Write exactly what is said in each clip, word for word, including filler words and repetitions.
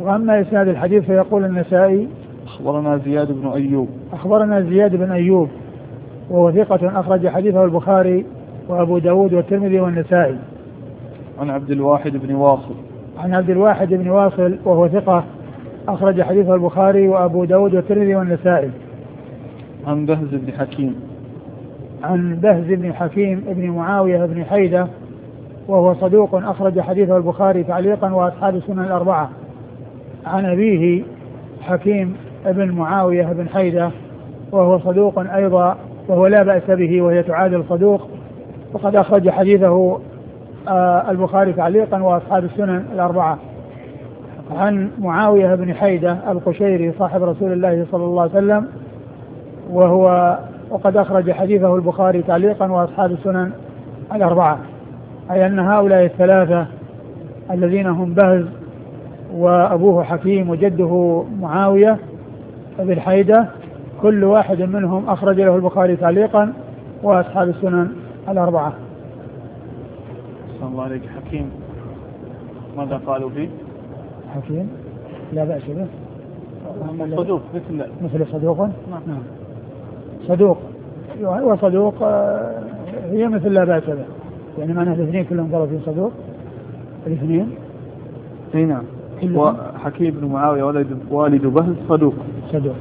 وأما إسناد الحديث فيقول النسائي أخبرنا زياد بن أيوب أخبرنا زياد بن أيوب وهو ثقة أخرج حديثه البخاري وأبو داود والترمذي والنسائي. عن عبد الواحد بن واصل عن عبد الواحد بن واصل وهو ثقة أخرج حديثه البخاري وأبو داود والترمذي والنسائي. عن بهز بن حكيم عن بهز بن حكيم بن معاوية بن حيدة وهو صدوق أخرج حديثه البخاري تعليقا وأصحاب السنن الأربعة. عن أبيه حكيم بن معاوية بن حيدة وهو صدوق أيضا وهو لا بأس به وهي تعادل صدوق، وقد أخرج حديثه آه البخاري تعليقا وأصحاب السنن الأربعة. عن معاوية بن حيدة القشيري صاحب رسول الله صلى الله عليه وسلم وهو وقد أخرج حديثه البخاري تعليقا وأصحاب السنن الأربعة، أي أن هؤلاء الثلاثة الذين هم بهز وأبوه حكيم وجده معاوية بن حيدة كل واحد منهم أخرج له البخاري تعليقا وأصحاب السنن الأربعة. صلى الله عليك. حكيم ماذا قالوا فيه؟ حكيم لا بأس به صدوق مثل مثل صدوق. نعم صدوق وصدوق هي مثل لا بأس به، يعني معنى الاثنين كلهم قالوا في صدوق الاثنين. اي نعم. وحكيم بن معاوية والد والد بهز صدوق صدوق.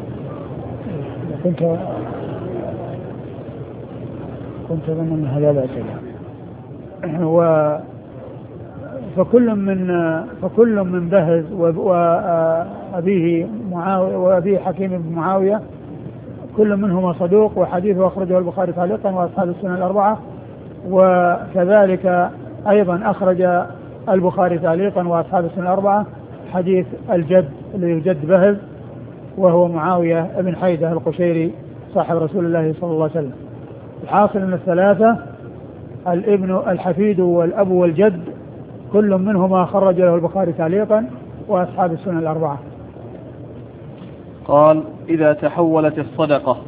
كنت كنت أظن أن هذا لا بأس به. و فكل من فكل من بهز وأبيه معاوية وأبيه حكيم بن معاوية كل منهما صدوق، وحديثه أخرجه البخاري تعليقا وأصحاب السنن الأربعة. وكذلك أيضا أخرج البخاري تعليقا وأصحاب السنن الأربعة حديث الجد الذي جد بهز وهو معاوية بن حيدة القشيري صاحب رسول الله صلى الله عليه وسلم. الحاصل أن الثلاثة الابن الحفيد والأب والجد كل منهما خرج له البخاري تعليقا وأصحاب السنن الأربعة. قال: إذا تحولت الصدقة